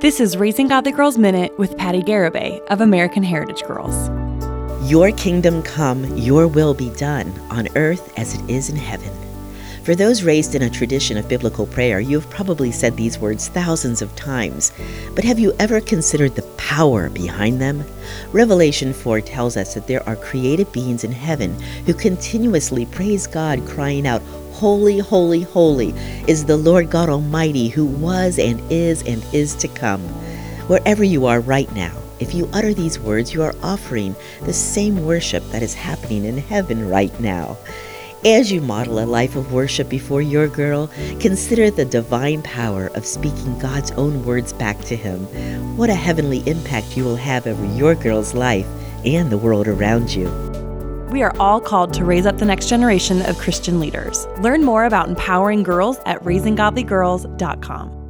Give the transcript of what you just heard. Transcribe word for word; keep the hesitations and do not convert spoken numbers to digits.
This is Raising Godly Girls Minute with Patty Garibay of American Heritage Girls. Your kingdom come, your will be done, on earth as it is in heaven. For those raised in a tradition of biblical prayer, you have probably said these words thousands of times, but have you ever considered the power behind them? Revelation four tells us that there are created beings in heaven who continuously praise God, crying out, "Holy, holy, holy is the Lord God Almighty, who was and is and is to come." Wherever you are right now, if you utter these words, you are offering the same worship that is happening in heaven right now. As you model a life of worship before your girl, consider the divine power of speaking God's own words back to him. What a heavenly impact you will have over your girl's life and the world around you. We are all called to raise up the next generation of Christian leaders. Learn more about empowering girls at raising godly girls dot com.